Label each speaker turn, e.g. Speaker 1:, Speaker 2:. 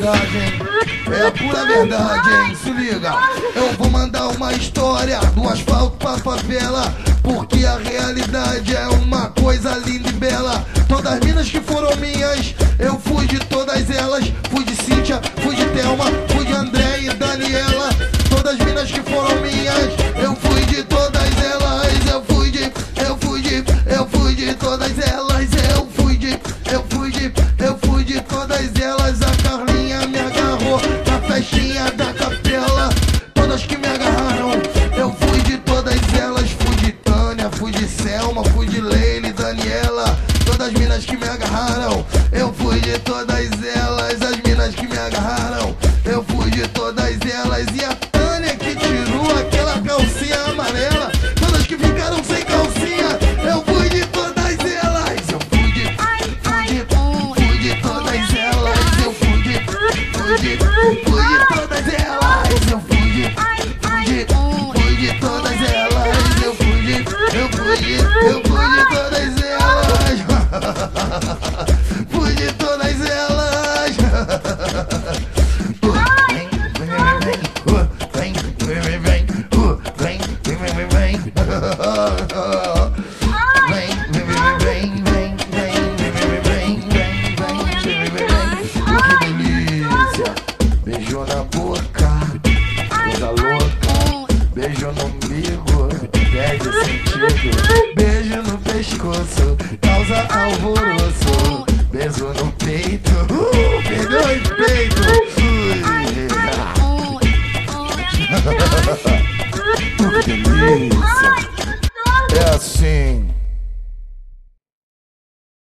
Speaker 1: verdade, hein? É a pura verdade, hein? Se liga, eu vou mandar uma história do asfalto pra favela, porque a realidade é uma coisa linda e bela. Todas as minas que foram minhas, eu fui de todas elas. Fui de Cíntia, fui de Thelma, fui de André e Daniela. Todas as minas que foram minhas, eu fui de todas elas. Eu fui de todas elas. Eu fui de todas elas. A Carlinha me agarrou na festinha da capela. Todas que me agarraram, eu fui de todas elas. Fui de Tânia, fui de Selma, fui de Leila e Daniela. Todas as minas que me agarraram, eu fui de todas elas. As minas que me agarraram, eu fui de todas elas. E a Tânia que tirou aquela calcinha amarela, todas que ficaram sem calcinha, eu fui de todas elas. Eu fui de todas elas. Eu fui de todas elas. Eu fui de todas elas. Eu fui de todas elas. Fui de todas elas. Beijo na boca, coisa louca. Beijo no umbigo, perde sentido. Beijo no pescoço, causa alvoroço. Beijo no peito, perdeu o peito. Que delícia. É assim.